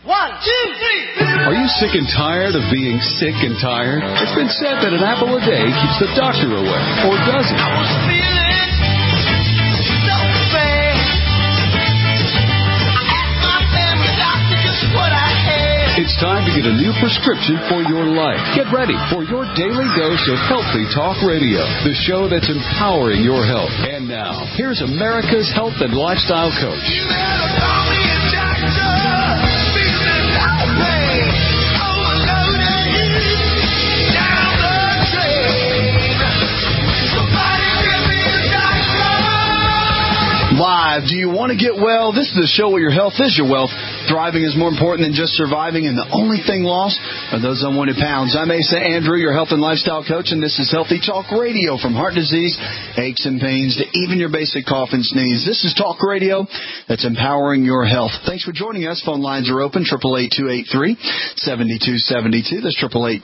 1, 2, 3. Are you sick and tired of being sick and tired? It's been said that an apple a day keeps the doctor away. Or does it? I was feeling so bad. I asked my family doctor just what I had. It's time to get a new prescription for your life. Get ready for your daily dose of Healthy Talk Radio, the show that's empowering your health. And now, here's America's health and lifestyle coach. You better call me a doctor. Feeling no pain. Overloaded. Down the drain. Somebody give me a doctor. Live. Do you want to get well? This is the show where your health is your wealth. Thriving is more important than just surviving, and the only thing lost are those unwanted pounds. I'm Asa Andrew, your health and lifestyle coach, and this is Healthy Talk Radio. From heart disease, aches and pains, to even your basic cough and sneeze. This is Talk Radio that's empowering your health. Thanks for joining us. Phone lines are open, 888-283-7272. That's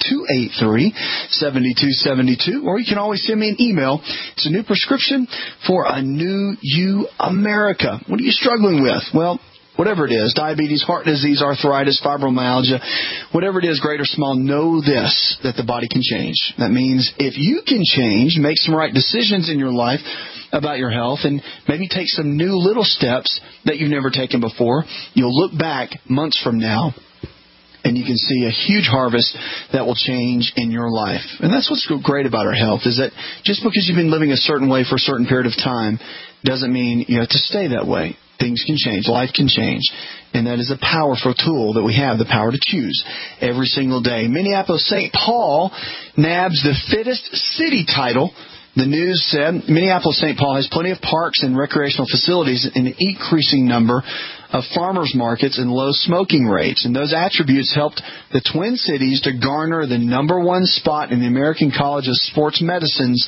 888-283-7272. Or you can always send me an email. It's a new prescription for a new you, America. What are you struggling with? Well, whatever it is, diabetes, heart disease, arthritis, fibromyalgia, whatever it is, great or small, know this, that the body can change. That means if you can change, make some right decisions in your life about your health, and maybe take some new little steps that you've never taken before, you'll look back months from now, and you can see a huge harvest that will change in your life. And that's what's great about our health, is that just because you've been living a certain way for a certain period of time doesn't mean you have to stay that way. Things can change. Life can change. And that is a powerful tool that we have, the power to choose every single day. Minneapolis-St. Paul nabs the fittest city title. The news said Minneapolis-St. Paul has plenty of parks and recreational facilities and an increasing number of farmers markets and low smoking rates. And those attributes helped the Twin Cities to garner the #1 spot in the American College of Sports Medicine's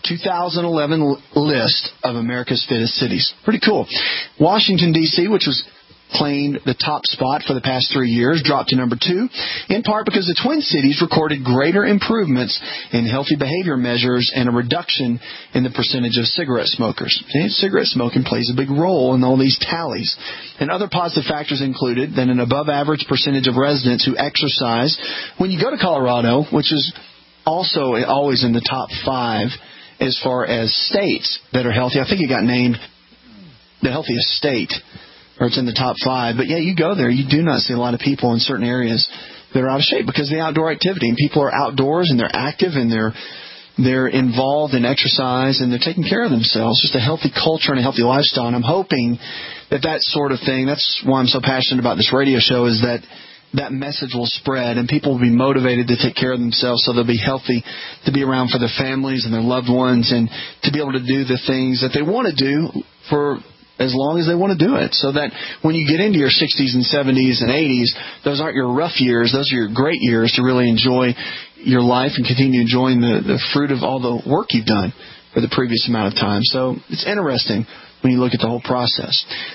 2011 list of America's fittest cities. Pretty cool. Washington, D.C., which was claimed the top spot for the past 3 years, dropped to #2, in part because the Twin Cities recorded greater improvements in healthy behavior measures and a reduction in the percentage of cigarette smokers. See, cigarette smoking plays a big role in all these tallies. And other positive factors included that an above-average percentage of residents who exercise. When you go to Colorado, which is also always in the top 5 as far as states that are healthy, I think it got named the healthiest state, or it's in the top 5. But yeah, you go there, you do not see a lot of people in certain areas that are out of shape because of the outdoor activity. And people are outdoors and they're active and they're involved in exercise and they're taking care of themselves. Just a healthy culture and a healthy lifestyle. And I'm hoping that sort of thing, that's why I'm so passionate about this radio show, is that message will spread and people will be motivated to take care of themselves so they'll be healthy, to be around for their families and their loved ones, and to be able to do the things that they want to do for as long as they want to do it, so that when you get into your 60s and 70s and 80s, those aren't your rough years. Those are your great years to really enjoy your life and continue enjoying the fruit of all the work you've done for the previous amount of time. So it's interesting when you look at the whole process.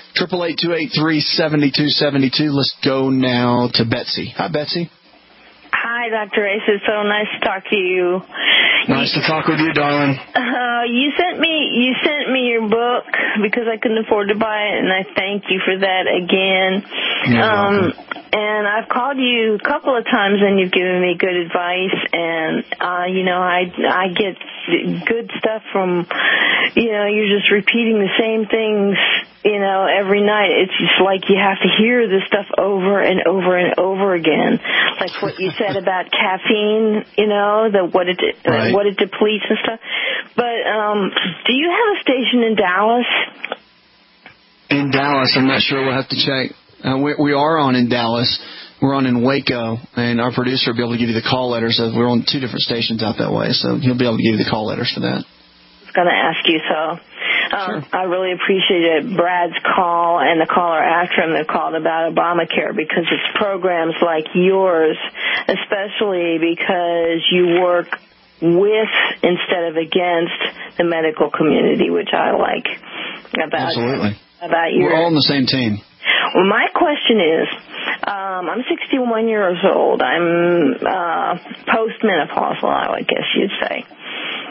888-283-7272. Let's go now to Betsy. Hi, Betsy. Hi, Dr. Ace. It's so nice to talk to you. Nice to talk with you, darling. You sent me your book because I couldn't afford to buy it, and I thank you for that again. You're welcome. And I've called you a couple of times, and you've given me good advice. And I get good stuff from, you're just repeating the same things, every night. It's just like you have to hear this stuff over and over and over again. Like what you said about caffeine, what it depletes and stuff. But do you have a station in Dallas? In Dallas, I'm not sure. We'll have to check. We are on in Dallas. We're on in Waco, and our producer will be able to give you the call letters. We're on 2 different stations out that way, so he'll be able to give you the call letters for that. I was going to ask you, so Sure. I really appreciated Brad's call and the caller after him that called about Obamacare, because it's programs like yours, especially because you work with instead of against the medical community, which I like Absolutely. About your... We're all on the same team. Well, my question is, I'm 61 years old. I'm postmenopausal, I guess you'd say.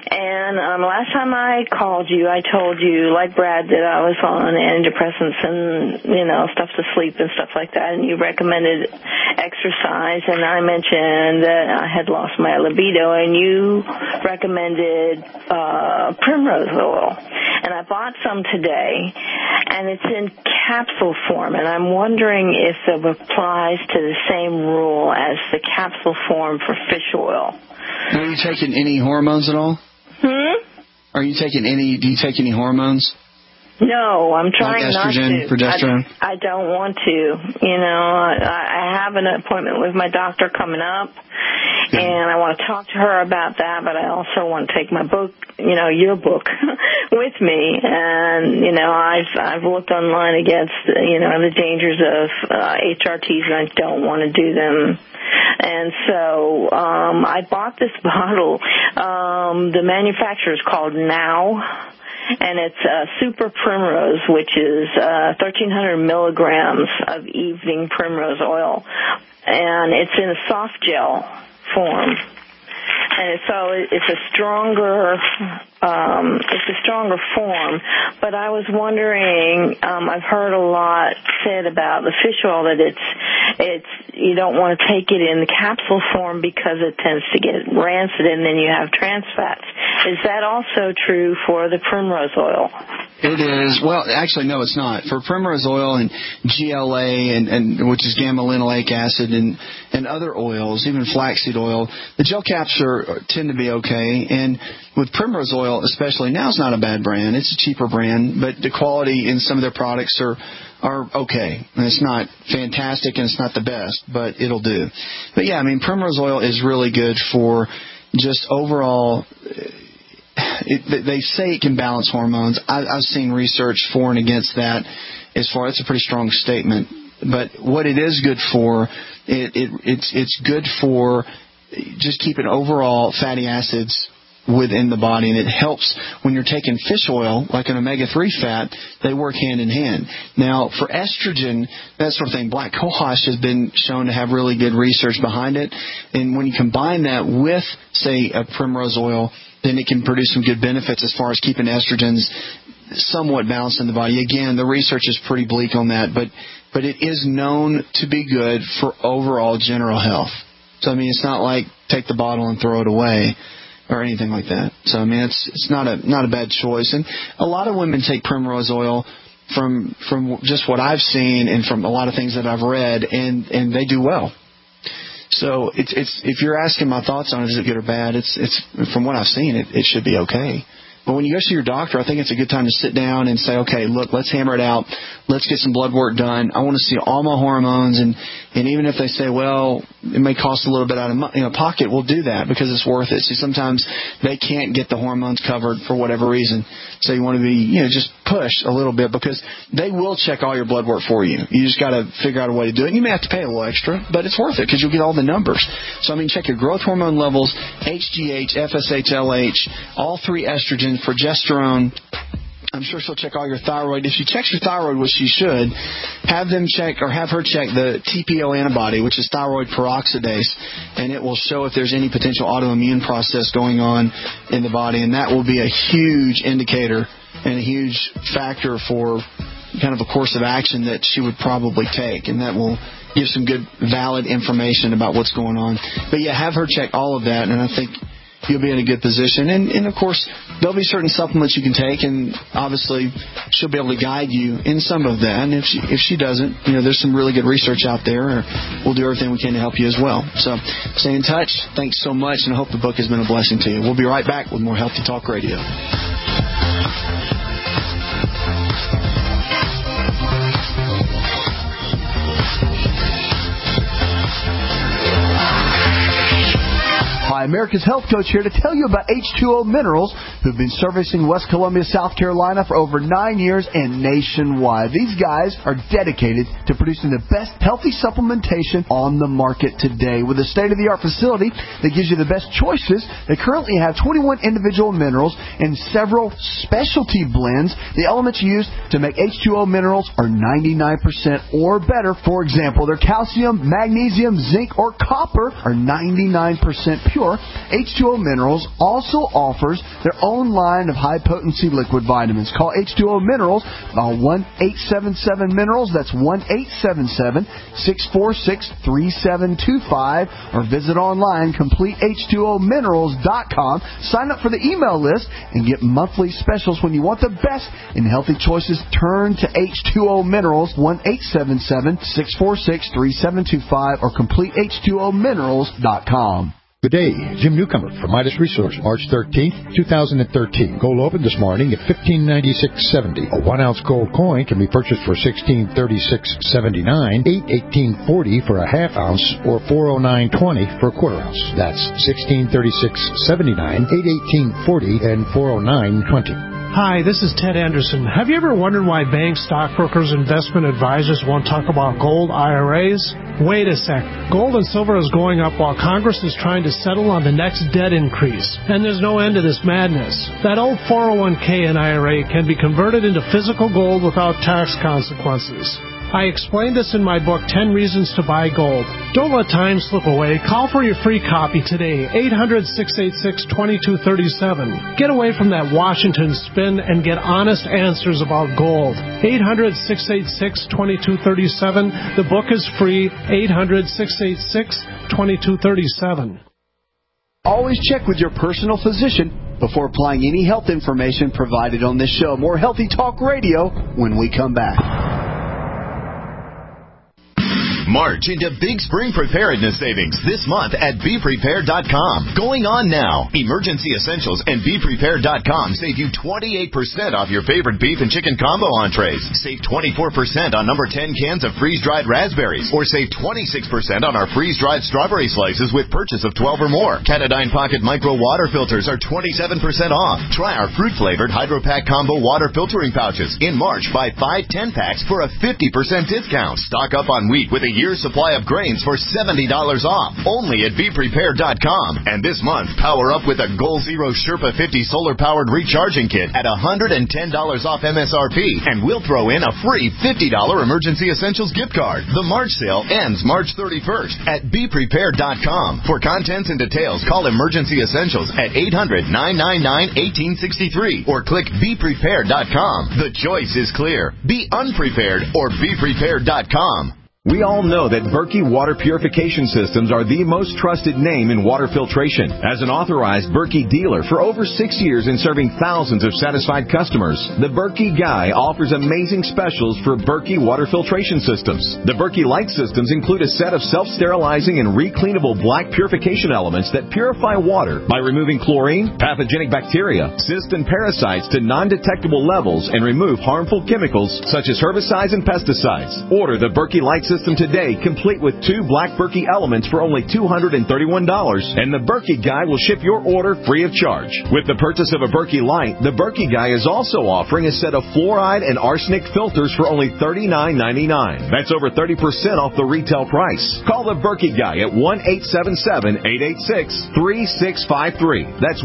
And last time I called you, I told you, like Brad, that I was on antidepressants and, stuff to sleep and stuff like that, and you recommended exercise, and I mentioned that I had lost my libido, and you recommended primrose oil. And I bought some today, and it's in capsule form, and I'm wondering if it applies to the same rule as the capsule form for fish oil. Are you taking any hormones at all? Do you take any hormones? No, I'm trying like estrogen, not to. Progesterone? I don't want to. I have an appointment with my doctor coming up, and I want to talk to her about that, but I also want to take my book, your book, with me. And, I've looked online against, the dangers of HRTs, and I don't want to do them. And so I bought this bottle. The manufacturer is called Now. And it's Super Primrose, which is 1,300 milligrams of evening primrose oil. And it's in a soft gel form. And it's a stronger form. But I was wondering, I've heard a lot said about the fish oil that it's you don't want to take it in the capsule form because it tends to get rancid and then you have trans fats. Is that also true for the primrose oil? It is. Well, actually, no, it's not. For primrose oil and GLA, and which is gamma-linoleic acid, and other oils, even flaxseed oil, the gel caps tend to be okay. And with primrose oil, especially, now it's not a bad brand. It's a cheaper brand, but the quality in some of their products are okay. And it's not fantastic, and it's not the best, but it'll do. But yeah, primrose oil is really good for just overall. They say it can balance hormones. I've seen research for and against that. It's a pretty strong statement. But what it is good for, it's good for just keeping overall fatty acids within the body, and it helps when you're taking fish oil, like an omega-3 fat. They work hand in hand. Now, for estrogen, that sort of thing, black cohosh has been shown to have really good research behind it. And when you combine that with, say, a primrose oil, then it can produce some good benefits as far as keeping estrogens somewhat balanced in the body. Again, the research is pretty bleak on that, but it is known to be good for overall general health. So, it's not like take the bottle and throw it away or anything like that. So, it's not a bad choice. And a lot of women take primrose oil from just what I've seen and from a lot of things that I've read, and they do well. So it's if you're asking my thoughts on it, is it good or bad? It's from what I've seen, it should be okay. But when you go see your doctor, I think it's a good time to sit down and say, okay, look, let's hammer it out. Let's get some blood work done. I want to see all my hormones, and even if they say, well, it may cost a little bit out of pocket, we'll do that because it's worth it. See, sometimes they can't get the hormones covered for whatever reason. So you want to be, just push a little bit because they will check all your blood work for you. You just got to figure out a way to do it. You may have to pay a little extra, but it's worth it because you'll get all the numbers. So, check your growth hormone levels, HGH, FSH, LH, all three estrogens, progesterone. I'm sure she'll check all your thyroid. If she checks your thyroid, which she should, have her check the TPO antibody, which is thyroid peroxidase, and it will show if there's any potential autoimmune process going on in the body, and that will be a huge indicator and a huge factor for kind of a course of action that she would probably take, and that will give some good, valid information about what's going on. But yeah, have her check all of that, and I think you'll be in a good position. And of course, there'll be certain supplements you can take, and obviously she'll be able to guide you in some of that. And if she doesn't, there's some really good research out there, or we'll do everything we can to help you as well. So stay in touch. Thanks so much, and I hope the book has been a blessing to you. We'll be right back with more Healthy Talk Radio. Hi, America's Health Coach here to tell you about H2O Minerals, who've been servicing West Columbia, South Carolina for over 9 years and nationwide. These guys are dedicated to producing the best healthy supplementation on the market today. With a state-of-the-art facility that gives you the best choices, they currently have 21 individual minerals and several specialty blends. The elements used to make H2O Minerals are 99% or better. For example, their calcium, magnesium, zinc, or copper are 99% pure, more, H2O Minerals also offers their own line of high-potency liquid vitamins. Call H2O Minerals, 1-877-MINERALS. That's 1-877-646-3725. Or visit online, CompleteH2OMinerals.com. Sign up for the email list and get monthly specials. When you want the best in healthy choices, turn to H2O Minerals, 1-877-646-3725 or CompleteH2OMinerals.com. Good day, Jim Newcomer from Midas Resource, March 13th, 2013. Gold opened this morning at $1596.70. A 1-ounce gold coin can be purchased for $1636.79, $818.40 for a half ounce, or $409.20 for a quarter ounce. That's $1636.79, $818.40, and $409.20. Hi, this is Ted Anderson. Have you ever wondered why banks, stockbrokers, investment advisors won't talk about gold IRAs? Wait a sec. Gold and silver is going up while Congress is trying to settle on the next debt increase. And there's no end to this madness. That old 401k and IRA can be converted into physical gold without tax consequences. I explained this in my book, 10 Reasons to Buy Gold. Don't let time slip away. Call for your free copy today, 800-686-2237. Get away from that Washington spin and get honest answers about gold. 800-686-2237. The book is free, 800-686-2237. Always check with your personal physician before applying any health information provided on this show. More Healthy Talk Radio when we come back. March into Big Spring Preparedness Savings this month at BePrepared.com. Going on now. Emergency Essentials and BePrepared.com save you 28% off your favorite beef and chicken combo entrees. Save 24% on number 10 cans of freeze-dried raspberries. Or save 26% on our freeze-dried strawberry slices with purchase of 12 or more. Katadyn Pocket Micro Water Filters are 27% off. Try our fruit-flavored Hydro-Pack Combo Water Filtering Pouches. In March, buy 5 10-packs for a 50% discount. Stock up on wheat with a year's supply of grains for $70 off, only at BePrepared.com. And this month, power up with a Goal Zero Sherpa 50 solar-powered recharging kit at $110 off MSRP, and we'll throw in a free $50 Emergency Essentials gift card. The March sale ends March 31st at BePrepared.com. For contents and details, call Emergency Essentials at 800-999-1863 or click BePrepared.com. The choice is clear. Be unprepared or BePrepared.com. We all know that Berkey Water Purification Systems are the most trusted name in water filtration. As an authorized Berkey dealer for over 6 years and serving thousands of satisfied customers, the Berkey Guy offers amazing specials for Berkey Water Filtration Systems. The Berkey Light Systems include a set of self-sterilizing and recleanable black purification elements that purify water by removing chlorine, pathogenic bacteria, cysts, and parasites to non-detectable levels and remove harmful chemicals such as herbicides and pesticides. Order the Berkey Light System today, complete with 2 black Berkey elements for only $231, and the Berkey Guy will ship your order free of charge. With the purchase of a Berkey Light, the Berkey Guy is also offering a set of fluoride and arsenic filters for only $39.99. That's over 30% off the retail price. Call the Berkey Guy at 1-877-886-3653. That's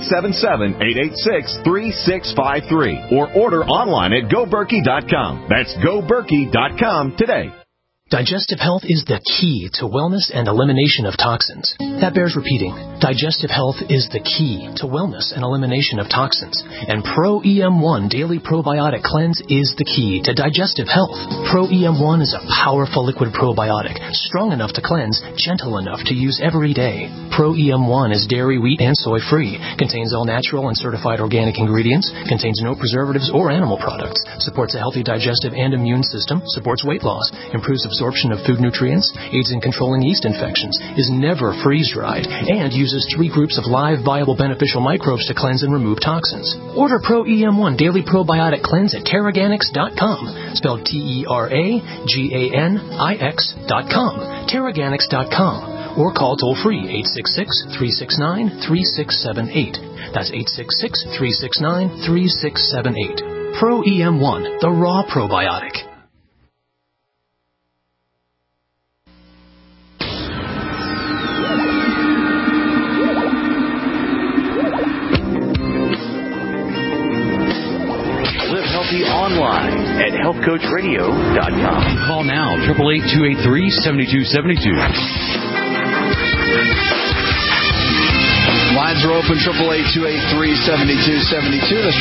1-877-886-3653. Or order online at GoBerkey.com. That's GoBerkey.com today. Digestive health is the key to wellness and elimination of toxins. That bears repeating. Digestive health is the key to wellness and elimination of toxins. And Pro EM1 Daily Probiotic Cleanse is the key to digestive health. Pro EM1 is a powerful liquid probiotic, strong enough to cleanse, gentle enough to use every day. Pro EM1 is dairy, wheat, and soy-free, contains all natural and certified organic ingredients, contains no preservatives or animal products, supports a healthy digestive and immune system, supports weight loss, improves absorption of food nutrients, aids in controlling yeast infections, is never freeze-dried, and uses 3 groups of live, viable, beneficial microbes to cleanse and remove toxins. Order Pro EM1 Daily Probiotic Cleanse at Teraganix.com, spelled Teraganix.com, Teraganix.com, or call toll-free 866-369-3678. That's 866-369-3678. Pro EM1, the raw probiotic. Online at healthcoachradio.com. Call now, 888-283-7272. Lines are open, 888-283-7272. That's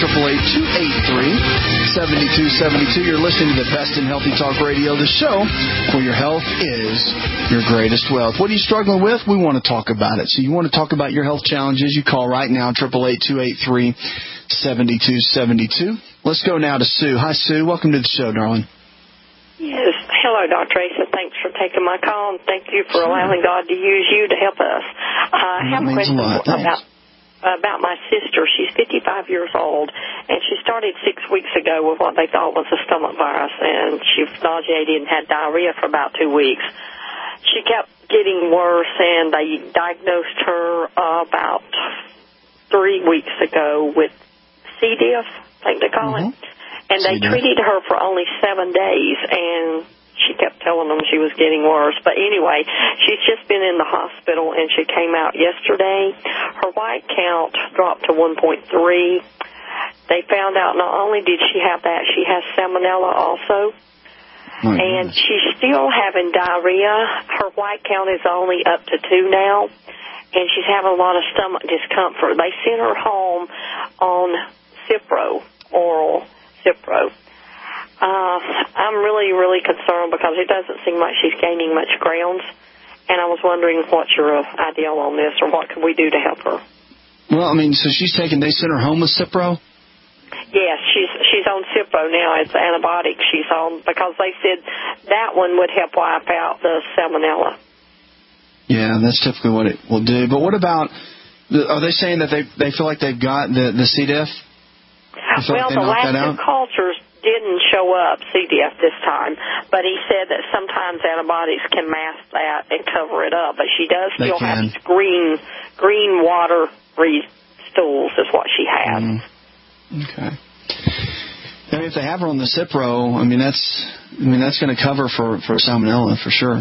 888-283-7272. You're listening to the Best in Healthy Talk Radio, the show where your health is your greatest wealth. What are you struggling with? We want to talk about it. So you want to talk about your health challenges, you call right now, 888-283-7272. Let's go now to Sue. Hi, Sue. Welcome to the show, darling. Yes. Hello, Dr. Asa. Thanks for taking my call, and thank you for allowing God to use you to help us. I have a question about my sister. She's 55 years old, and she started 6 weeks ago with what they thought was a stomach virus, and she was nauseated and had diarrhea for about 2 weeks. She kept getting worse, and they diagnosed her about 3 weeks ago with C. diff, I think they call it. And they treated her for only 7 days, and she kept telling them she was getting worse. But anyway, she's just been in the hospital, and she came out yesterday. Her white count dropped to 1.3. They found out not only did she have that, she has salmonella also. And she's still having diarrhea. Her white count is only up to 2 now, and she's having a lot of stomach discomfort. They sent her home on Cipro, oral Cipro. I'm really, really concerned because it doesn't seem like she's gaining much ground, and I was wondering what's your idea on this, or what can we do to help her? Well, I mean, so they sent her home with Cipro? Yes, she's on Cipro now. It's antibiotic she's on because they said that one would help wipe out the salmonella. Yeah, that's typically what it will do. But what about, are they saying that they feel like they've got the C. diff? Well, the last two cultures didn't show up C. diff this time, but he said that sometimes antibiotics can mask that and cover it up. But she does still have these green watery stools is what she has. Okay. I mean, if they have her on the Cipro, that's going to cover for salmonella for sure.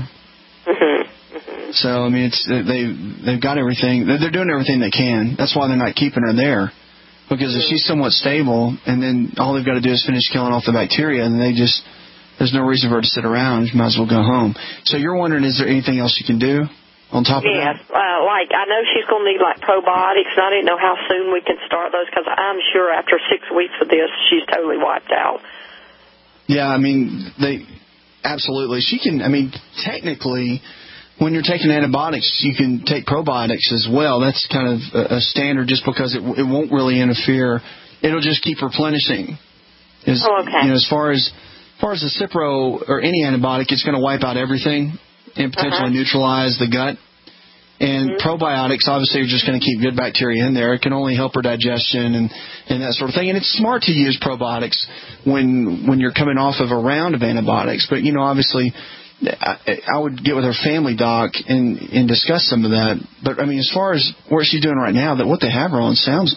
So I mean, they've got everything. They're doing everything they can. That's why they're not keeping her there. Because if she's somewhat stable, and then all they've got to do is finish killing off the bacteria, and there's no reason for her to sit around. You might as well go home. So you're wondering, is there anything else you can do on top of that? Yes, like I know she's going to need like probiotics, and I didn't know how soon we can start those because I'm sure after 6 weeks of this, she's totally wiped out. Yeah, I mean, absolutely. She can, technically, when you're taking antibiotics, you can take probiotics as well. That's kind of a standard just because it won't really interfere. It'll just keep replenishing. As far as the Cipro or any antibiotic, it's going to wipe out everything and potentially neutralize the gut. And probiotics, obviously, are just going to keep good bacteria in there. It can only help her digestion and that sort of thing. And it's smart to use probiotics when you're coming off of a round of antibiotics. But, obviously, I would get with her family doc and discuss some of that. But, as far as what she's doing right now, that what they have her on sounds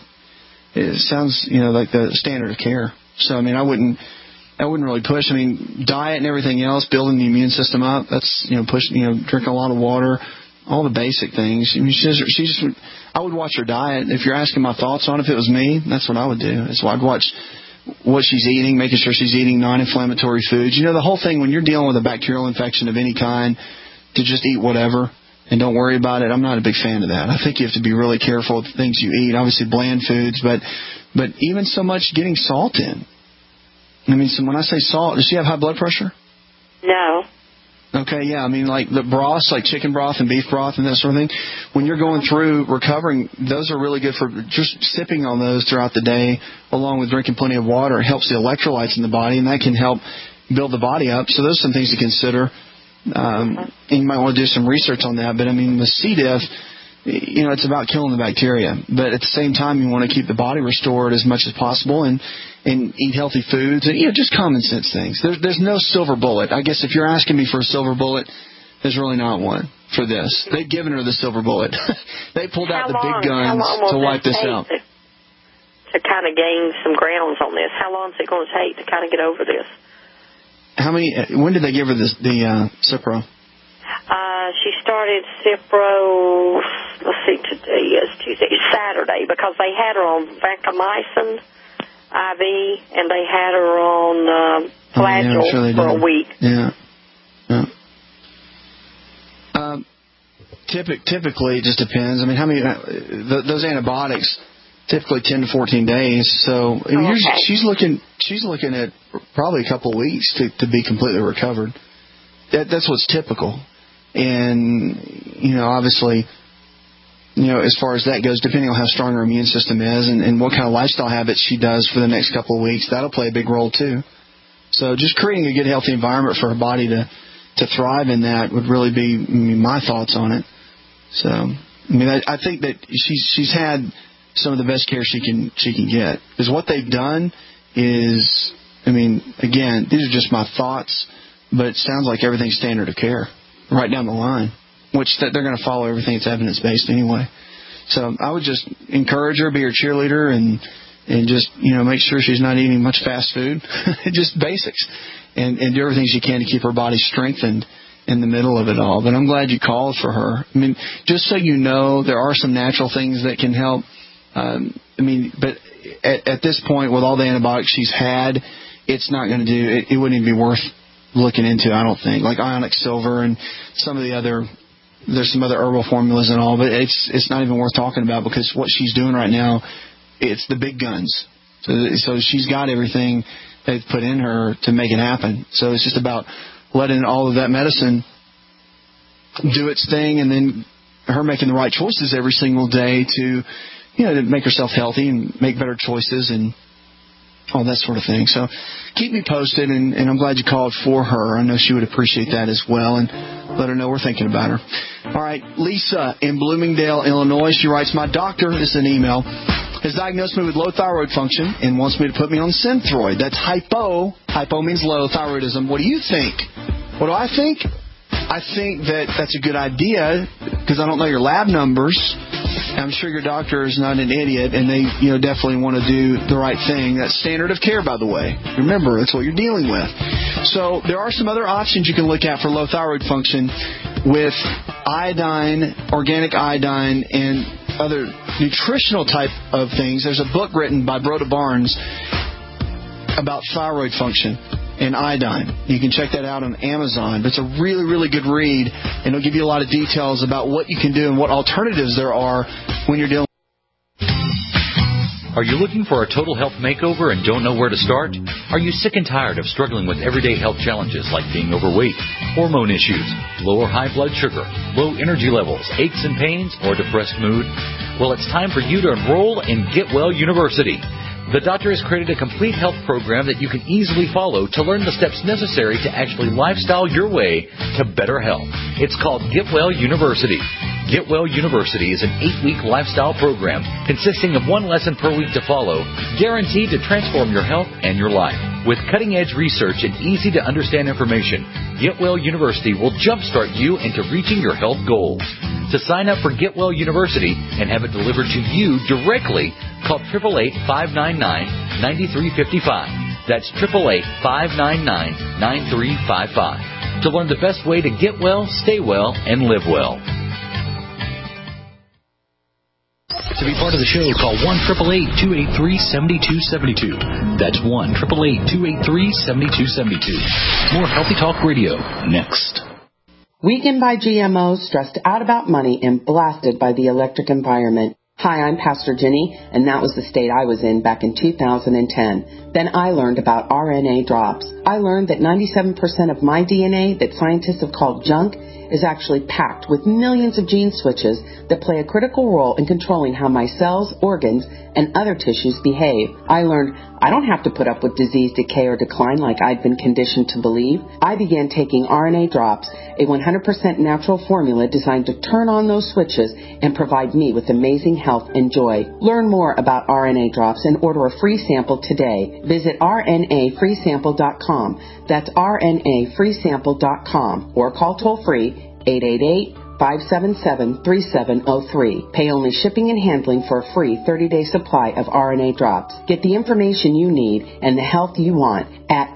like the standard of care. So, I wouldn't really push. Diet and everything else, building the immune system up, that's, drinking a lot of water, all the basic things. I would watch her diet. If you're asking my thoughts on it, if it was me, that's what I would do. So I'd watch what she's eating, making sure she's eating non-inflammatory foods. The whole thing when you're dealing with a bacterial infection of any kind, to just eat whatever and don't worry about it, I'm not a big fan of that. I think you have to be really careful with the things you eat. Obviously bland foods, but even so much getting salt in. So when I say salt, does she have high blood pressure? No. Okay, yeah. Like the broths, like chicken broth and beef broth and that sort of thing, when you're going through recovering, those are really good for just sipping on those throughout the day, along with drinking plenty of water. It helps the electrolytes in the body, and that can help build the body up. So those are some things to consider. And you might want to do some research on that. But, the C. diff, it's about killing the bacteria. But at the same time, you want to keep the body restored as much as possible and eat healthy foods and, just common sense things. There's no silver bullet. I guess if you're asking me for a silver bullet, there's really not one for this. They've given her the silver bullet. They pulled out the big guns to wipe this out. To kind of gain some grounds on this, how long is it going to take to kind of get over this? When did they give her the Cipro? She started Cipro, today is Tuesday, Saturday, because they had her on vancomycin IV, and they had her on Flagyl for a week. Yeah. typically it just depends. I mean, how many those antibiotics typically 10 to 14 days. So she's looking at probably a couple of weeks to be completely recovered. That's what's typical. And obviously, as far as that goes, depending on how strong her immune system is and what kind of lifestyle habits she does for the next couple of weeks, that'll play a big role too. So just creating a good, healthy environment for her body to thrive in that would really be my thoughts on it. So, I think that she's had some of the best care she can get. Because what they've done is, again, these are just my thoughts, but it sounds like everything's standard of care right down the line, which they're going to follow everything that's evidence-based anyway. So I would just encourage her, be her cheerleader, and just, make sure she's not eating much fast food, just basics, and do everything she can to keep her body strengthened in the middle of it all. But I'm glad you called for her. Just so you know, there are some natural things that can help. But at this point, with all the antibiotics she's had, it's not going to do it. It wouldn't even be worth looking into, I don't think. Like Ionic Silver and some of the other, there's some other herbal formulas and all, but it's not even worth talking about, because what she's doing right now, it's the big guns. So she's got everything they've put in her to make it happen. So it's just about letting all of that medicine do its thing, and then her making the right choices every single day to make herself healthy and make better choices and all that sort of thing. So keep me posted, and I'm glad you called for her. I know she would appreciate that as well, and let her know we're thinking about her. All right, Lisa in Bloomingdale, Illinois. She writes, my doctor, this is an email, has diagnosed me with low thyroid function and wants me to put me on Synthroid. That's hypo. Hypo means low thyroidism. What do you think? What do I think? I think that's a good idea, because I don't know your lab numbers. I'm sure your doctor is not an idiot, and they definitely want to do the right thing. That's standard of care, by the way. Remember, that's what you're dealing with. So there are some other options you can look at for low thyroid function with iodine, organic iodine, and other nutritional type of things. There's a book written by Broda Barnes about thyroid function and iodine. You can check that out on Amazon. But it's a really, really good read, and it'll give you a lot of details about what you can do and what alternatives there are when you're dealing. Are you looking for a total health makeover and don't know where to start? Are you sick and tired of struggling with everyday health challenges like being overweight, hormone issues, low or high blood sugar, low energy levels, aches and pains, or depressed mood? Well, it's time for you to enroll in Get Well University. The doctor has created a complete health program that you can easily follow to learn the steps necessary to actually lifestyle your way to better health. It's called Get Well University. Get Well University is an 8-week lifestyle program consisting of 1 lesson per week to follow, guaranteed to transform your health and your life. With cutting-edge research and easy-to-understand information, Get Well University will jumpstart you into reaching your health goals. To sign up for Get Well University and have it delivered to you directly, call 888-599-9355. That's 888-599-9355. To learn the best way to get well, stay well, and live well. To be part of the show, call 1-888-283-7272. That's 1-888-283-7272. More Healthy Talk Radio next. Weakened by GMOs, stressed out about money, and blasted by the electric environment. Hi, I'm Pastor Jenny, and that was the state I was in back in 2010. Then I learned about RNA drops. I learned that 97% of my DNA that scientists have called junk is actually packed with millions of gene switches that play a critical role in controlling how my cells, organs, and other tissues behave. I learned I don't have to put up with disease, decay, or decline like I'd been conditioned to believe. I began taking RNA drops, a 100% natural formula designed to turn on those switches and provide me with amazing health and joy. Learn more about RNA drops and order a free sample today. Visit rnafreesample.com. That's rnafreesample.com, or call toll-free 888-577-3703. Pay only shipping and handling for a free 30-day supply of RNA drops. Get the information you need and the health you want at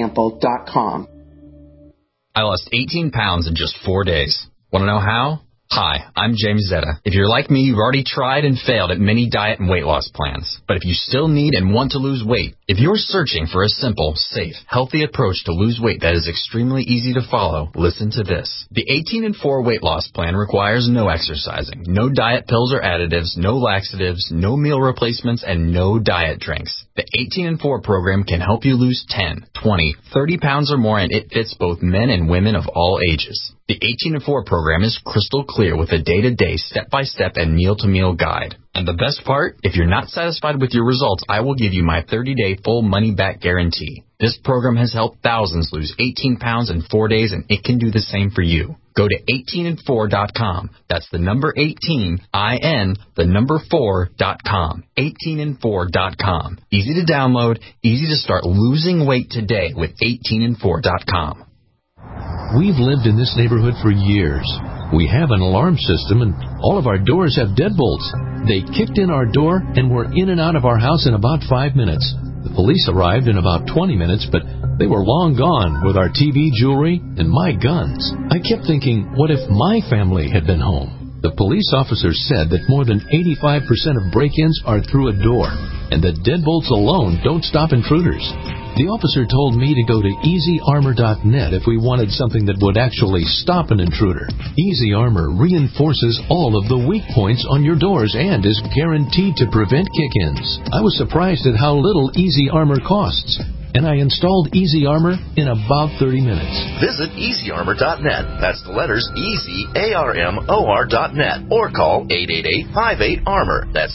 rnafreesample.com. I lost 18 pounds in just 4 days. Want to know how? Hi, I'm James Zetta. If you're like me, you've already tried and failed at many diet and weight loss plans. But if you still need and want to lose weight, if you're searching for a simple, safe, healthy approach to lose weight that is extremely easy to follow, listen to this. The 18 and 4 weight loss plan requires no exercising, no diet pills or additives, no laxatives, no meal replacements, and no diet drinks. The 18 and 4 program can help you lose 10, 20, 30 pounds or more, and it fits both men and women of all ages. The 18 and 4 program is crystal clear with a day-to-day, step-by-step, and meal-to-meal guide. And the best part, if you're not satisfied with your results, I will give you my 30-day full money-back guarantee. This program has helped thousands lose 18 pounds in 4 days, and it can do the same for you. Go to 18and4.com. That's the number 18, I-N, the number 4.com. 18and4.com. Easy to download, easy to start losing weight today with 18and4.com. We've lived in this neighborhood for years. We have an alarm system, and all of our doors have deadbolts. They kicked in our door and were in and out of our house in about 5 minutes. The police arrived in about 20 minutes, but they were long gone with our TV, jewelry, and my guns. I kept thinking, what if my family had been home? The police officer said that more than 85% of break-ins are through a door, and that deadbolts alone don't stop intruders. The officer told me to go to EasyArmor.net if we wanted something that would actually stop an intruder. Easy Armor reinforces all of the weak points on your doors and is guaranteed to prevent kick-ins. I was surprised at how little Easy Armor costs, and I installed Easy Armor in about 30 minutes. Visit EasyArmor.net. That's the letters EasyArmor.net. Or call 888-58-ARMOR. That's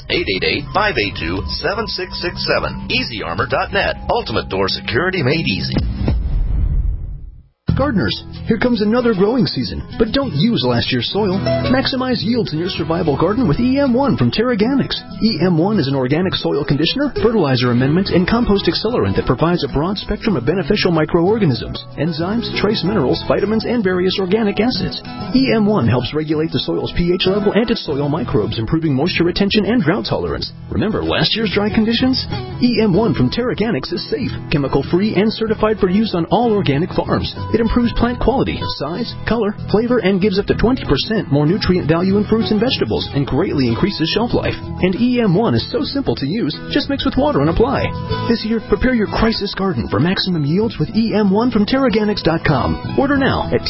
888-582-7667. EasyArmor.net. Ultimate door security made easy. Gardeners, here comes another growing season, but don't use last year's soil. Maximize yields in your survival garden with EM1 from Terraganics. EM1 is an organic soil conditioner, fertilizer amendment, and compost accelerant that provides a broad spectrum of beneficial microorganisms, enzymes, trace minerals, vitamins, and various organic acids. EM1 helps regulate the soil's pH level and its soil microbes, improving moisture retention and drought tolerance. Remember last year's dry conditions? EM1 from Terraganics is safe, chemical-free, and certified for use on all organic farms. It improves plant quality, size, color, flavor, and gives up to 20% more nutrient value in fruits and vegetables, and greatly increases shelf life. And EM1 is so simple to use, just mix with water and apply. This year, prepare your crisis garden for maximum yields with EM1 from Terraganics.com. Order now at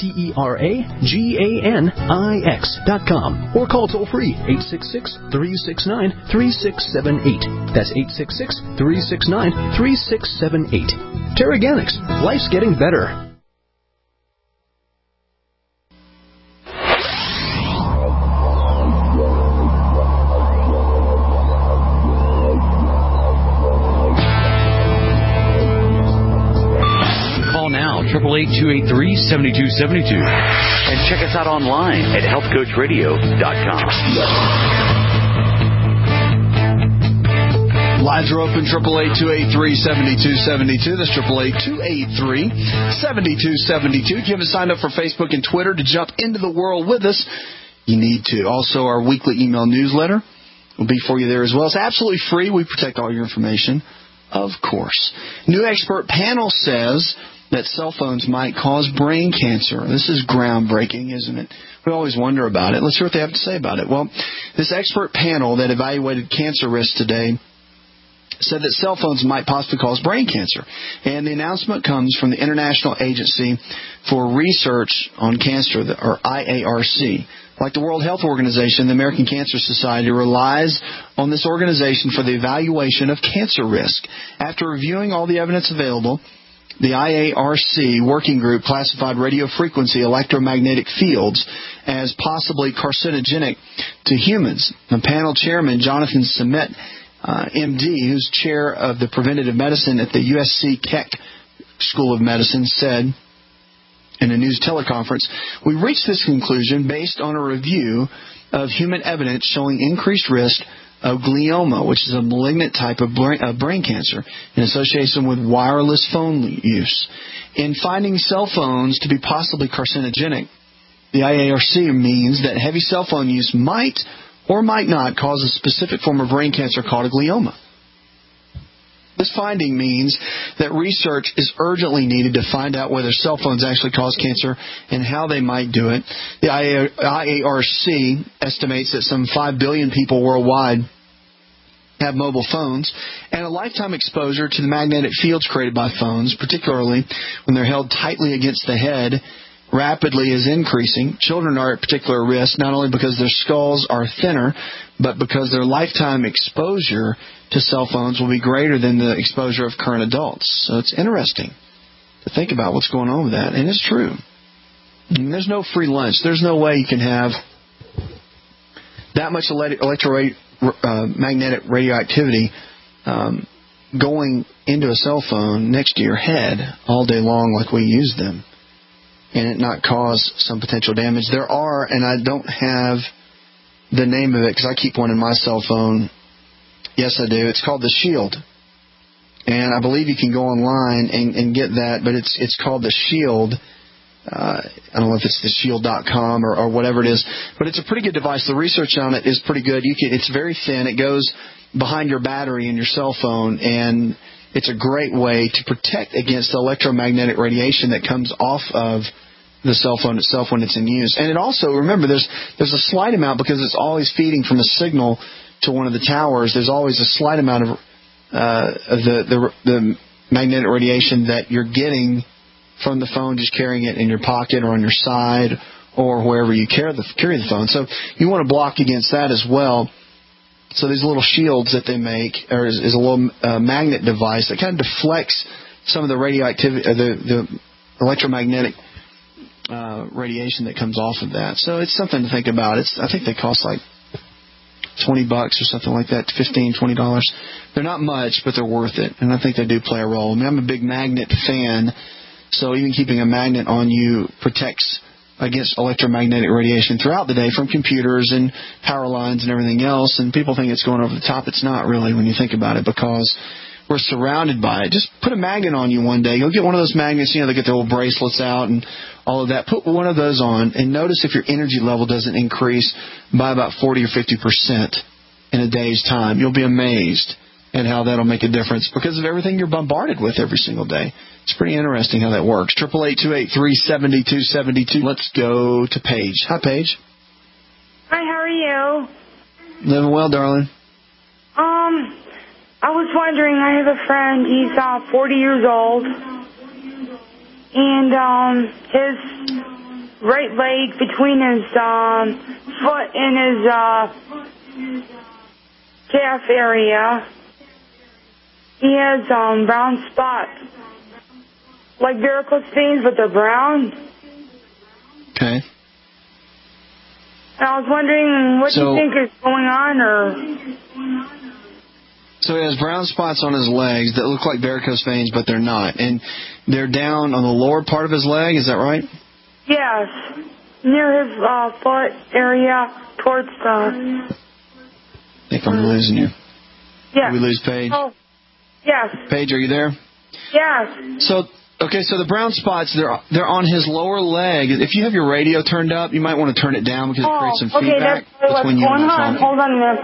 TERAGANIX.com or call toll-free 866-369-3678. That's 866-369-3678. Terraganics. Life's getting better. Now, 888-283-7272. And check us out online at healthcoachradio.com. Lines are open, 888-283-7272. That's 888-283-7272. If you haven't signed up for Facebook and Twitter to jump into the world with us, you need to. Also, our weekly email newsletter will be for you there as well. It's absolutely free. We protect all your information, of course. New expert panel says that cell phones might cause brain cancer. This is groundbreaking, isn't it? We always wonder about it. Let's hear what they have to say about it. Well, this expert panel that evaluated cancer risks today said that cell phones might possibly cause brain cancer. And the announcement comes from the International Agency for Research on Cancer, or IARC. Like the World Health Organization, the American Cancer Society relies on this organization for the evaluation of cancer risk. After reviewing all the evidence available, the IARC working group classified radio frequency electromagnetic fields as possibly carcinogenic to humans. The panel chairman, Jonathan Sumit, MD, who's chair of the preventative medicine at the USC Keck School of Medicine, said in a news teleconference, "We reached this conclusion based on a review of human evidence showing increased risk of glioma, which is a malignant type of brain cancer, in association with wireless phone use. In finding cell phones to be possibly carcinogenic, the IARC means that heavy cell phone use might or might not cause a specific form of brain cancer called a glioma." This finding means that research is urgently needed to find out whether cell phones actually cause cancer and how they might do it. The IARC estimates that some 5 billion people worldwide have mobile phones, and a lifetime exposure to the magnetic fields created by phones, particularly when they're held tightly against the head, rapidly is increasing. Children are at particular risk, not only because their skulls are thinner, but because their lifetime exposure to cell phones will be greater than the exposure of current adults. So it's interesting to think about what's going on with that, and it's true. And there's no free lunch. There's no way you can have that much electromagnetic radioactivity going into a cell phone next to your head all day long like we use them, and it not cause some potential damage. There are, and I don't have the name of it because I keep one in my cell phone. Yes, I do. It's called the Shield. And I believe you can go online and get that, but it's called the Shield. I don't know if it's theshield.com or whatever it is, but it's a pretty good device. The research on it is pretty good. It's very thin. It goes behind your battery in your cell phone, and it's a great way to protect against the electromagnetic radiation that comes off of the cell phone itself when it's in use. And it also, remember, there's a slight amount, because it's always feeding from a signal to one of the towers. There's always a slight amount of the magnetic radiation that you're getting from the phone, just carrying it in your pocket or on your side or wherever you carry the phone. So you want to block against that as well. So these little shields that they make is a little magnet device that kind of deflects some of the radioactivity, the electromagnetic radiation that comes off of that. So it's something to think about. I think they cost like $20 or something like that, $15, $20. They're not much, but they're worth it, and I think they do play a role. I mean, I'm a big magnet fan, so even keeping a magnet on you protects against electromagnetic radiation throughout the day from computers and power lines and everything else. And people think it's going over the top. It's not really when you think about it, because we're surrounded by it. Just put a magnet on you one day. Go get one of those magnets. They get their little bracelets out and all of that. Put one of those on and notice if your energy level doesn't increase by about 40 or 50% in a day's time. You'll be amazed at how that'll make a difference because of everything you're bombarded with every single day. It's pretty interesting how that works. 888-283-7272. Let's go to Paige. Hi, Paige. Hi, how are you? Living well, darling. I was wondering, I have a friend, he's 40 years old, and his right leg between his foot and his calf area, he has brown spots, like varicose veins, but they're brown. Okay. And I was wondering, what do you think is going on, or... So he has brown spots on his legs that look like varicose veins, but they're not. And they're down on the lower part of his leg, is that right? Yes. Near his foot area towards the... I think I'm losing you. Yes. Did we lose Paige? Oh, yes. Paige, are you there? Yes. So the brown spots, they're on his lower leg. If you have your radio turned up, you might want to turn it down because it creates some feedback between you and my phone. Hold on a minute,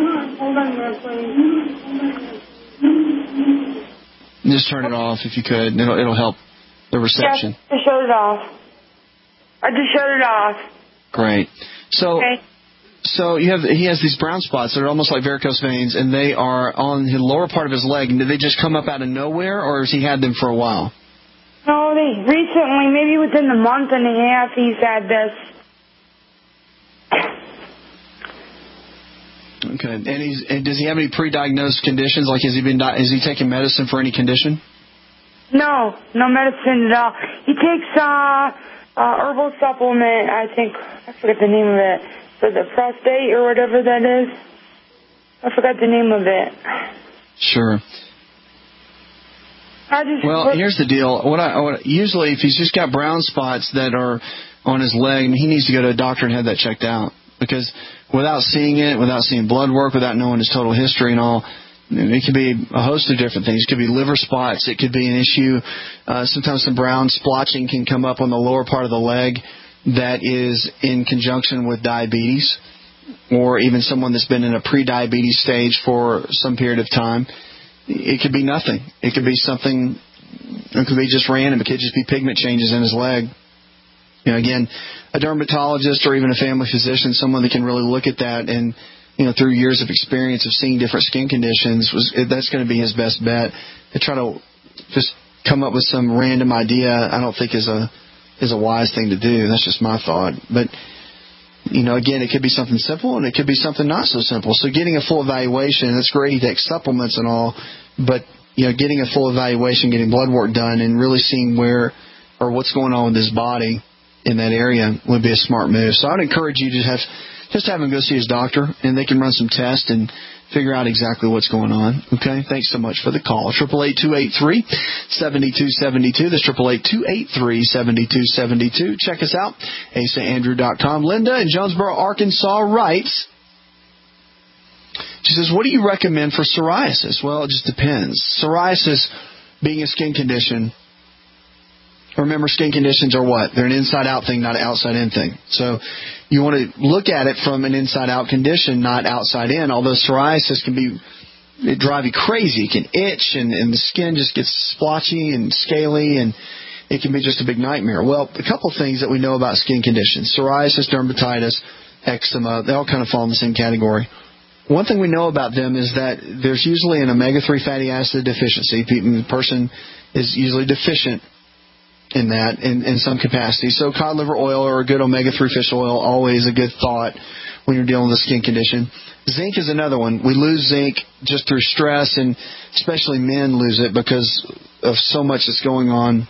please. Just turn it off if you could. It'll help the reception. Yes, I shut it off. I just shut it off. Great. So he has these brown spots that are almost like varicose veins, and they are on the lower part of his leg. And did they just come up out of nowhere, or has he had them for a while? No, recently, maybe within a month and a half, he's had this. Okay, and does he have any pre-diagnosed conditions? Like, is he taking medicine for any condition? No medicine at all. He takes herbal supplement. I forget the name of it, for the prostate or whatever that is. I forgot the name of it. Sure. Well, here's the deal. Usually, if he's just got brown spots that are on his leg, he needs to go to a doctor and have that checked out. Because without seeing it, without seeing blood work, without knowing his total history and all, it could be a host of different things. It could be liver spots. It could be an issue. Sometimes some brown splotching can come up on the lower part of the leg that is in conjunction with diabetes, or even someone that's been in a pre-diabetes stage for some period of time. it could be nothing. It could be something. It could be just random. It could just be pigment changes in his leg. Again, a dermatologist or even a family physician, someone that can really look at that and, through years of experience of seeing different skin conditions, that's going to be his best bet. To try to just come up with some random idea, I don't think is a wise thing to do. That's just my thought. But, again, it could be something simple and it could be something not so simple. So getting a full evaluation, that's great. He takes supplements and all, but, getting a full evaluation, getting blood work done and really seeing what's going on with his body in that area would be a smart move. So I'd encourage you to have him go see his doctor, and they can run some tests and figure out exactly what's going on. Okay? Thanks so much for the call. 888-283-7272. That's 888-283-7272. Check us out, asaandrew.com. Linda in Jonesboro, Arkansas writes, she says, what do you recommend for psoriasis? Well, it just depends. Psoriasis being a skin condition, remember, skin conditions are what? They're an inside-out thing, not an outside-in thing. So you want to look at it from an inside-out condition, not outside-in, although psoriasis can drive you crazy. It can itch, and the skin just gets splotchy and scaly, and it can be just a big nightmare. Well, a couple things that we know about skin conditions, psoriasis, dermatitis, eczema, they all kind of fall in the same category. One thing we know about them is that there's usually an omega-3 fatty acid deficiency. The person is usually deficient in that in some capacity. So cod liver oil or a good omega-3 fish oil, always a good thought when you're dealing with a skin condition. Zinc is another one. We lose zinc just through stress, and especially men lose it because of so much that's going on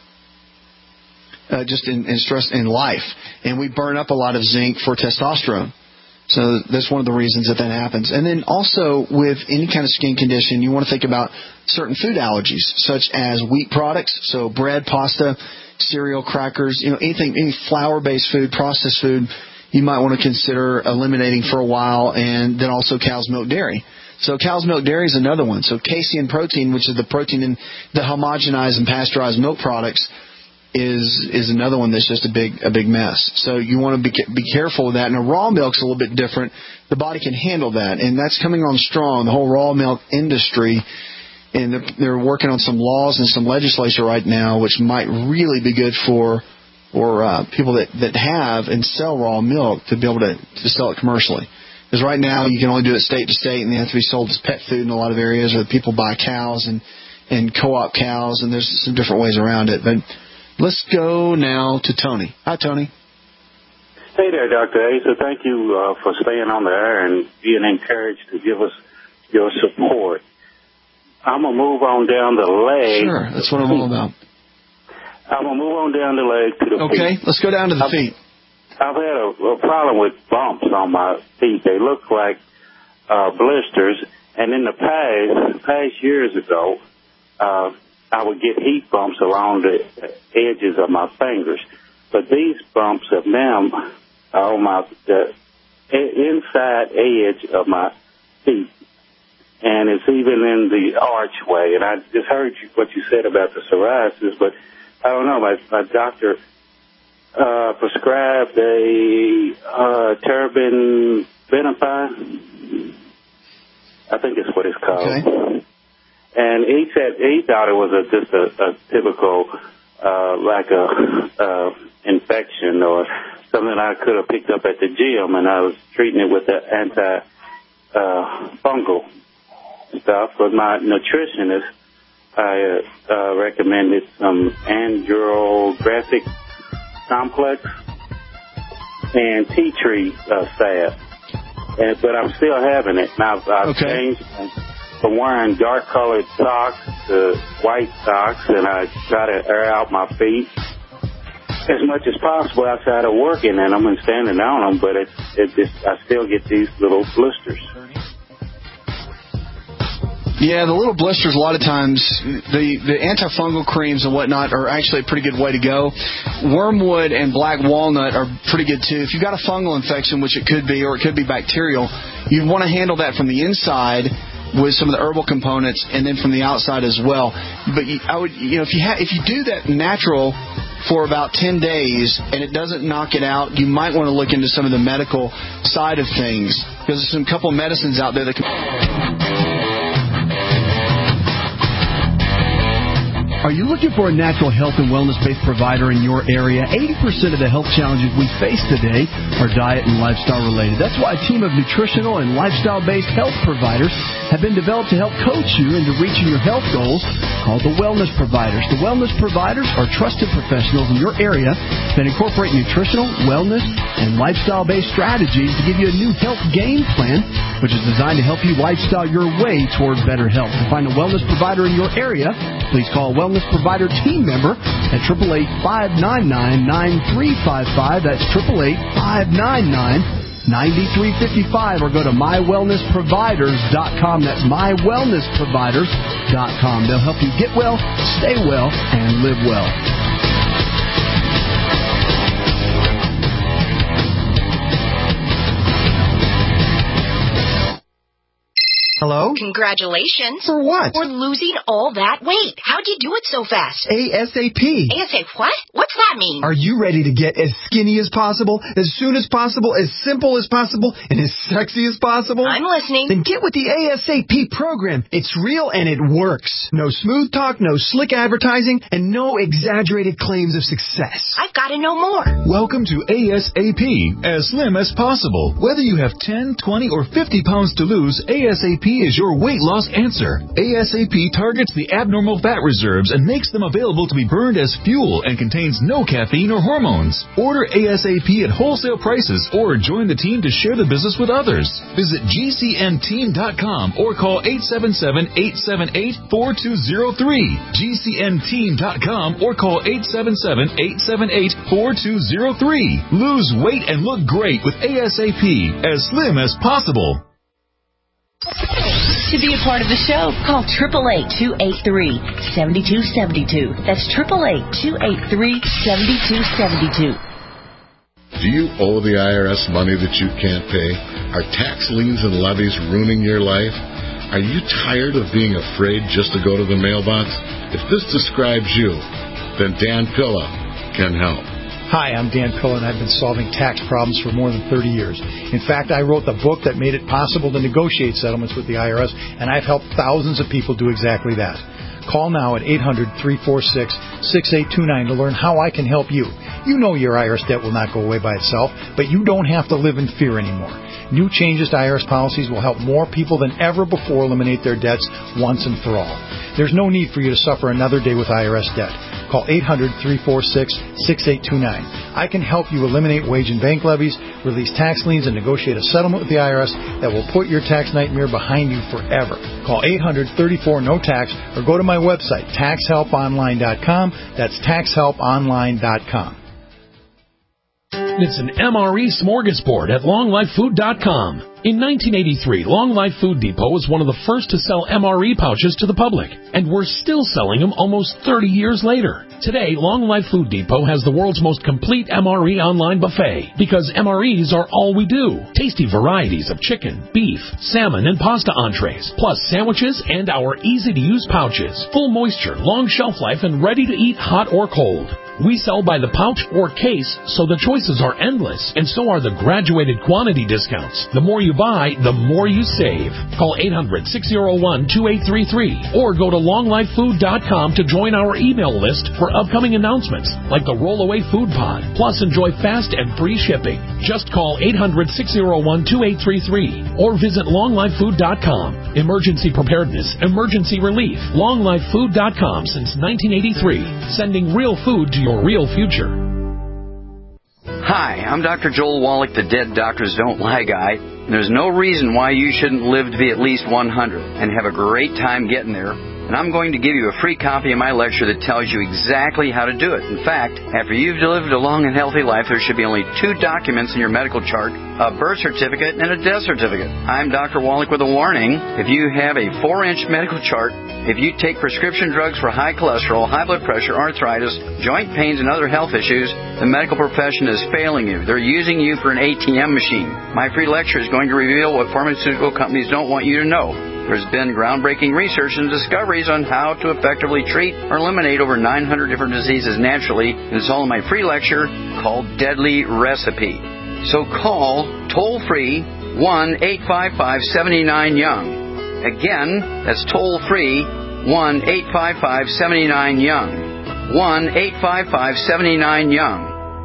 just in stress in life. And we burn up a lot of zinc for testosterone. So that's one of the reasons that happens. And then also with any kind of skin condition, you want to think about certain food allergies, such as wheat products, so bread, pasta, cereal, crackers, anything, any flour-based food, processed food, you might want to consider eliminating for a while, and then also cow's milk dairy. So cow's milk dairy is another one. So casein protein, which is the protein in the homogenized and pasteurized milk products, is another one that's just a big mess. So you want to be careful with that. And a raw milk's a little bit different. The body can handle that, and that's coming on strong. The whole raw milk industry, and they're working on some laws and some legislation right now, which might really be good for people that have and sell raw milk to be able to sell it commercially. Because right now you can only do it state to state, and they have to be sold as pet food in a lot of areas, or people buy cows and co-op cows, and there's some different ways around it. But let's go now to Tony. Hi, Tony. Hey there, Dr. Asa. Thank you for staying on the air and being encouraged to give us your support. I'm going to move on down the leg. Sure, that's what I'm all about. I'm going to move on down the leg to the feet. Okay, let's go down to the feet. I've had a problem with bumps on my feet. They look like blisters. And in the past years ago, I would get heat bumps along the edges of my fingers. But these bumps have now on the inside edge of my feet. And it's even in the archway. And I just heard what you said about the psoriasis, but I don't know. My doctor prescribed a terbinafine. I think it's what it's called. Okay. And he thought it was just a typical like a infection or something I could have picked up at the gym, and I was treating it with the anti-fungal stuff. But my nutritionist, I recommended some andrographic complex and tea tree salve. But I'm still having it. Now I've changed from wearing dark-colored socks to white socks, and I try to air out my feet as much as possible outside of working in them and standing on them, but I still get these little blisters. Yeah, the little blisters, a lot of times, the antifungal creams and whatnot are actually a pretty good way to go. Wormwood and black walnut are pretty good, too. If you've got a fungal infection, which it could be, or it could be bacterial, you want to handle that from the inside with some of the herbal components, and then from the outside as well. But I would, if you do that natural for about 10 days and it doesn't knock it out, you might want to look into some of the medical side of things, because there's some couple medicines out there that can... Are you looking for a natural health and wellness-based provider in your area? 80% of the health challenges we face today are diet and lifestyle related. That's why a team of nutritional and lifestyle-based health providers have been developed to help coach you into reaching your health goals, called the Wellness Providers. The Wellness Providers are trusted professionals in your area that incorporate nutritional, wellness, and lifestyle-based strategies to give you a new health game plan, which is designed to help you lifestyle your way toward better health. To find a wellness provider in your area, please call a Wellness Provider team member at 888-599-9355. That's 888-599-9355, or go to mywellnessproviders.com. That's mywellnessproviders.com. They'll help you get well, stay well, and live well. Hello? Congratulations. For what? For losing all that weight. How'd you do it so fast? ASAP. ASAP what? What's that mean? Are you ready to get as skinny as possible, as soon as possible, as simple as possible, and as sexy as possible? I'm listening. Then get with the ASAP program. It's real and it works. No smooth talk, no slick advertising, and no exaggerated claims of success. I've got to know more. Welcome to ASAP, as slim as possible. Whether you have 10, 20, or 50 pounds to lose, ASAP is your weight loss answer. ASAP targets the abnormal fat reserves and makes them available to be burned as fuel and contains no caffeine or hormones. Order ASAP at wholesale prices or join the team to share the business with others. Visit GCNteam.com or call 877-878-4203. GCNteam.com or call 877-878-4203. Lose weight and look great with ASAP, as slim as possible. To be a part of the show, call 888-283-7272. That's 888-283-7272. Do you owe the IRS money that you can't pay? Are tax liens and levies ruining your life? Are you tired of being afraid just to go to the mailbox? If this describes you, then Dan Pilla can help. Hi, I'm Dan Pilla, and I've been solving tax problems for more than 30 years. In fact, I wrote the book that made it possible to negotiate settlements with the IRS, and I've helped thousands of people do exactly that. Call now at 800-346-6829 to learn how I can help you. You know your IRS debt will not go away by itself, but you don't have to live in fear anymore. New changes to IRS policies will help more people than ever before eliminate their debts once and for all. There's no need for you to suffer another day with IRS debt. Call 800-346-6829. I can help you eliminate wage and bank levies, release tax liens, and negotiate a settlement with the IRS that will put your tax nightmare behind you forever. Call 800-34-NO-TAX or go to my website, taxhelponline.com. That's taxhelponline.com. It's an MRE smorgasbord at longlifefood.com. In 1983, Long Life Food Depot was one of the first to sell MRE pouches to the public, and we're still selling them almost 30 years later. Today, Long Life Food Depot has the world's most complete MRE online buffet, because MREs are all we do. Tasty varieties of chicken, beef, salmon, and pasta entrees, plus sandwiches and our easy-to-use pouches. Full moisture, long shelf life, and ready to eat hot or cold. We sell by the pouch or case, so the choices are endless, and so are the graduated quantity discounts. The more you buy, the more you save. Call 800-601-2833 or go to longlifefood.com to join our email list for upcoming announcements like the Rollaway Food Pod. Plus, enjoy fast and free shipping. Just call 800-601-2833 or visit longlifefood.com. Emergency preparedness, emergency relief. longlifefood.com since 1983, sending real food to your real future. Hi, I'm Dr. Joel Wallach, the Dead Doctors Don't Lie guy. There's no reason why you shouldn't live to be at least 100 and have a great time getting there. And I'm going to give you a free copy of my lecture that tells you exactly how to do it. In fact, after you've lived a long and healthy life, there should be only 2 documents in your medical chart, a birth certificate and a death certificate. I'm Dr. Wallach with a warning. If you have a 4-inch medical chart, if you take prescription drugs for high cholesterol, high blood pressure, arthritis, joint pains, and other health issues, the medical profession is failing you. They're using you for an ATM machine. My free lecture is going to reveal what pharmaceutical companies don't want you to know. There's been groundbreaking research and discoveries on how to effectively treat or eliminate over 900 different diseases naturally. And it's all in my free lecture called Deadly Recipe. So call toll-free 1-855-79-YOUNG. Again, that's toll-free 1-855-79-YOUNG. 1-855-79-YOUNG.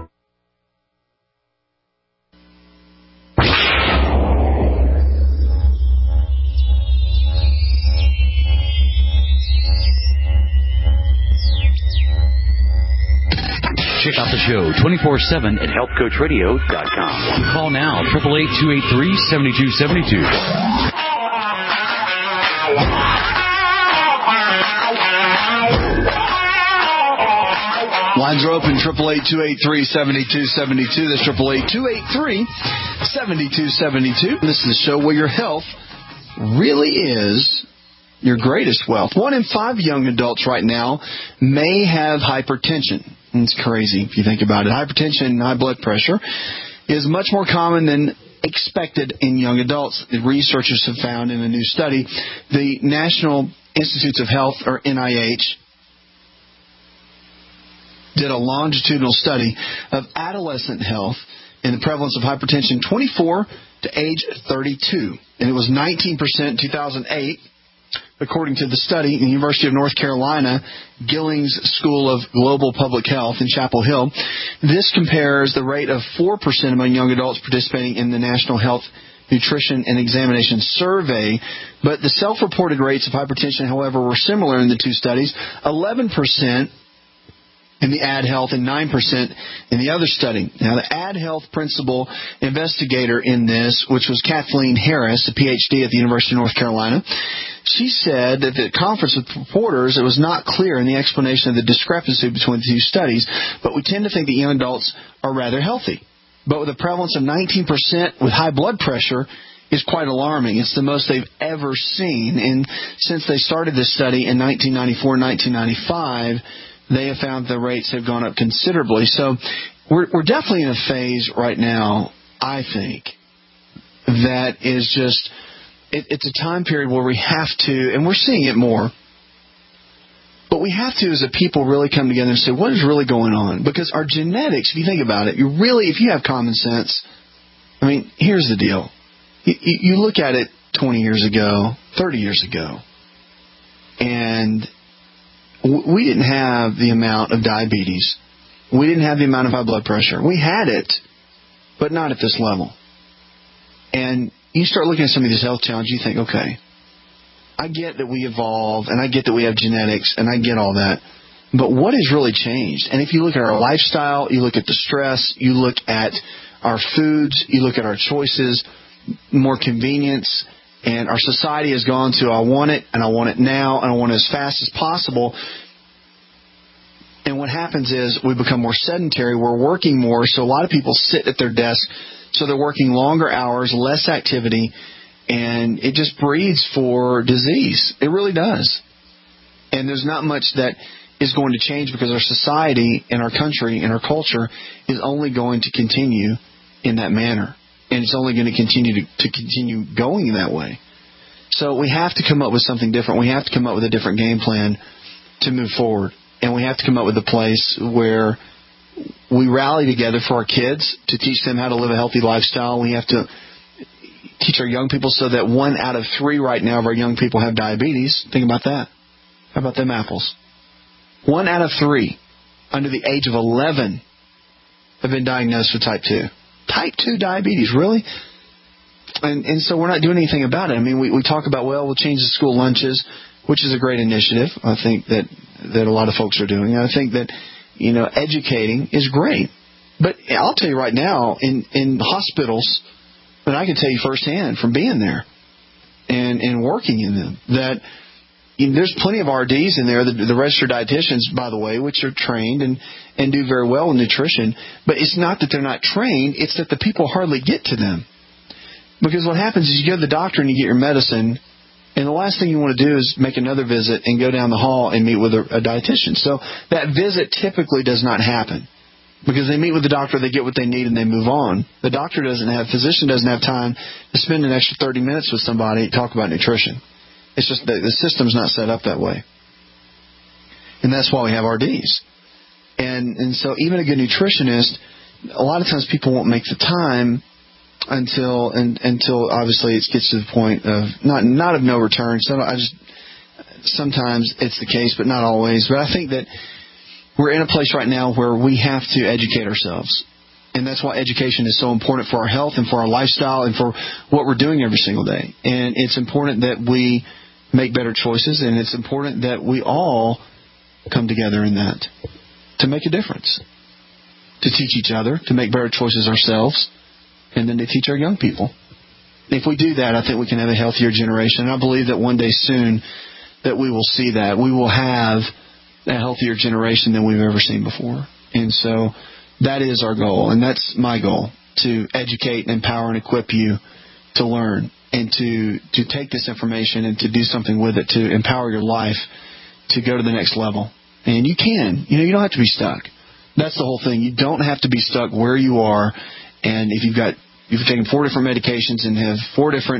Check out the show 24/7 at healthcoachradio.com. Call now, 888-283-7272. Lines are open, 888-283-7272. That's 888-283-7272. This is the show where your health really is your greatest wealth. 1 in 5 young adults right now may have hypertension. It's crazy if you think about it. Hypertension and high blood pressure is much more common than expected in young adults. The researchers have found in a new study, the National Institutes of Health, or NIH, did a longitudinal study of adolescent health and the prevalence of hypertension 24 to age 32. And it was 19% in 2008. According to the study, in the University of North Carolina, Gillings School of Global Public Health in Chapel Hill, this compares the rate of 4% among young adults participating in the National Health, Nutrition, and Examination Survey. But the self-reported rates of hypertension, however, were similar in the two studies, 11% in the AdHealth and 9% in the other study. Now, the AdHealth principal investigator in this, which was Kathleen Harris, a Ph.D. at the University of North Carolina, she said that at the conference with reporters, it was not clear in the explanation of the discrepancy between the two studies, but we tend to think that young adults are rather healthy. But with a prevalence of 19% with high blood pressure is quite alarming. It's the most they've ever seen. And since they started this study in 1994 and 1995, they have found the rates have gone up considerably. So we're definitely in a phase right now, I think, that is just, it's a time period where we have to, and we're seeing it more, but we have to, as a people, really come together and say, what is really going on? Because our genetics, if you think about it, if you have common sense, I mean, here's the deal. You look at it 20 years ago, 30 years ago, and we didn't have the amount of diabetes. We didn't have the amount of high blood pressure. We had it, but not at this level. And you start looking at some of these health challenges, you think, okay, I get that we evolve, and I get that we have genetics, and I get all that, but what has really changed? And if you look at our lifestyle, you look at the stress, you look at our foods, you look at our choices, more convenience, and our society has gone to, I want it, and I want it now, and I want it as fast as possible. And what happens is we become more sedentary. We're working more, so a lot of people sit at their desk, so they're working longer hours, less activity, and it just breeds for disease. It really does. And there's not much that is going to change because our society and our country and our culture is only going to continue in that manner. And it's only going to continue going that way. So we have to come up with something different. We have to come up with a different game plan to move forward. And we have to come up with a place where we rally together for our kids to teach them how to live a healthy lifestyle. We have to teach our young people so that 1 out of 3 right now of our young people have diabetes. Think about that. How about them apples? 1 out of 3 under the age of 11 have been diagnosed with type 2. Type 2 diabetes, really? And so we're not doing anything about it. I mean, we talk about, we'll change the school lunches, which is a great initiative. I think that a lot of folks are doing. I think that, educating is great. But I'll tell you right now, in hospitals, and I can tell you firsthand from being there and working in them, that there's plenty of RDs in there, the registered dietitians, by the way, which are trained and do very well in nutrition. But it's not that they're not trained, it's that the people hardly get to them. Because what happens is you go to the doctor and you get your medicine, and the last thing you want to do is make another visit and go down the hall and meet with a dietitian. So that visit typically does not happen. Because they meet with the doctor, they get what they need, and they move on. The physician doesn't have time to spend an extra 30 minutes with somebody to talk about nutrition. It's just the system's not set up that way. And that's why we have RDs. And so even a good nutritionist, a lot of times people won't make the time until obviously it gets to the point of not of no return. So sometimes it's the case, but not always. But I think that we're in a place right now where we have to educate ourselves. And that's why education is so important for our health and for our lifestyle and for what we're doing every single day. And it's important that we make better choices, and it's important that we all come together in that to make a difference, to teach each other, to make better choices ourselves, and then to teach our young people. If we do that, I think we can have a healthier generation. And I believe that one day soon that we will see that. We will have a healthier generation than we've ever seen before. And so that is our goal, and that's my goal, to educate, empower, and equip you to learn and to take this information and to do something with it, to empower your life to go to the next level. And you can. You don't have to be stuck. That's the whole thing. You don't have to be stuck where you are. And if you've taken 4 different medications and have 4 different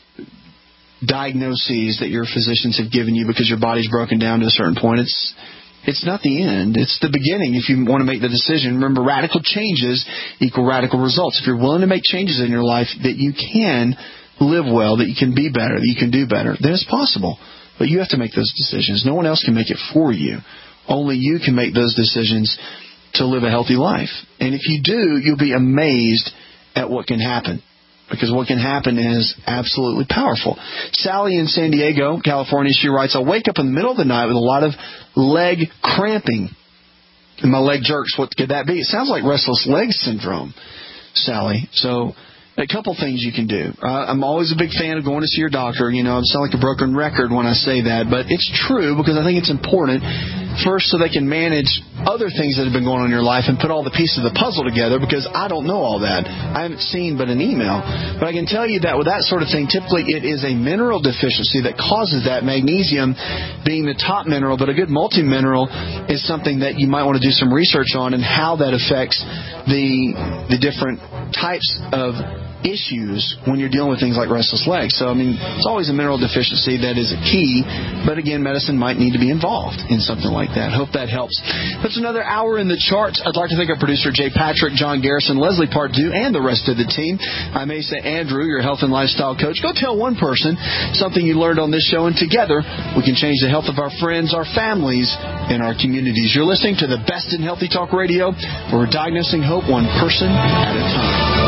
diagnoses that your physicians have given you because your body's broken down to a certain point, it's not the end. It's the beginning. If you want to make the decision, remember, radical changes equal radical results. If you're willing to make changes in your life that you can live well, that you can be better, that you can do better, then it's possible. But you have to make those decisions. No one else can make it for you. Only you can make those decisions to live a healthy life. And if you do, you'll be amazed at what can happen. Because what can happen is absolutely powerful. Sally in San Diego, California, she writes, I wake up in the middle of the night with a lot of leg cramping. And my leg jerks. What could that be? It sounds like restless leg syndrome, Sally. So a couple things you can do. I'm always a big fan of going to see your doctor. I sound like a broken record when I say that, but it's true because I think it's important. First, so they can manage other things that have been going on in your life and put all the pieces of the puzzle together, because I don't know all that. I haven't seen but an email. But I can tell you that with that sort of thing, typically it is a mineral deficiency that causes that, magnesium being the top mineral, but a good multi-mineral is something that you might want to do some research on and how that affects the different types of issues when you're dealing with things like restless legs. So, it's always a mineral deficiency that is a key, but again, medicine might need to be involved in something like that. Hope that helps. That's another hour in the charts. I'd like to thank our producer, Jay Patrick, John Garrison, Leslie Pardue, and the rest of the team. I may say, Andrew, your health and lifestyle coach. Go tell one person something you learned on this show, and together we can change the health of our friends, our families, and our communities. You're listening to the best in Healthy Talk Radio, where we're diagnosing hope one person at a time.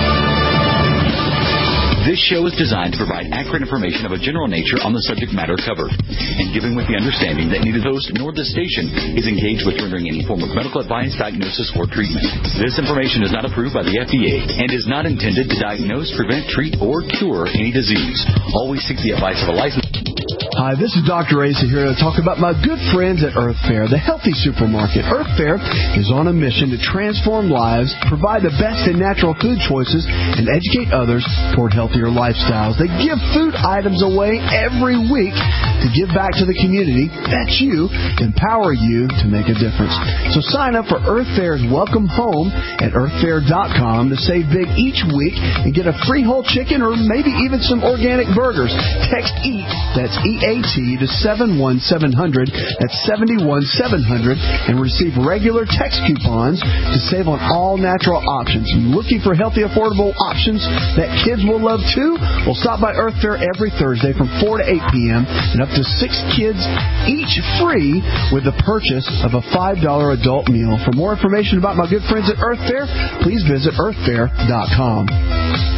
This show is designed to provide accurate information of a general nature on the subject matter covered, and given with the understanding that neither the host nor the station is engaged with rendering any form of medical advice, diagnosis, or treatment. This information is not approved by the FDA and is not intended to diagnose, prevent, treat, or cure any disease. Always seek the advice of a licensed... Hi, this is Dr. Asa here to talk about my good friends at Earth Fare, the healthy supermarket. Earth Fare is on a mission to transform lives, provide the best in natural food choices, and educate others toward healthier lifestyles. They give food items away every week to give back to the community. That's you. Empower you to make a difference. So sign up for Earth Fare's Welcome Home at earthfare.com to save big each week and get a free whole chicken or maybe even some organic burgers. Text EAT, that's EAT, to 71700, that's 71700, and receive regular text coupons to save on all natural options. Looking for healthy, affordable options that kids will love too? Well, stop by Earth Fare every Thursday from 4 to 8 p.m. and up to 6 kids each free with the purchase of a $5 adult meal. For more information about my good friends at Earth Fare, please visit earthfare.com.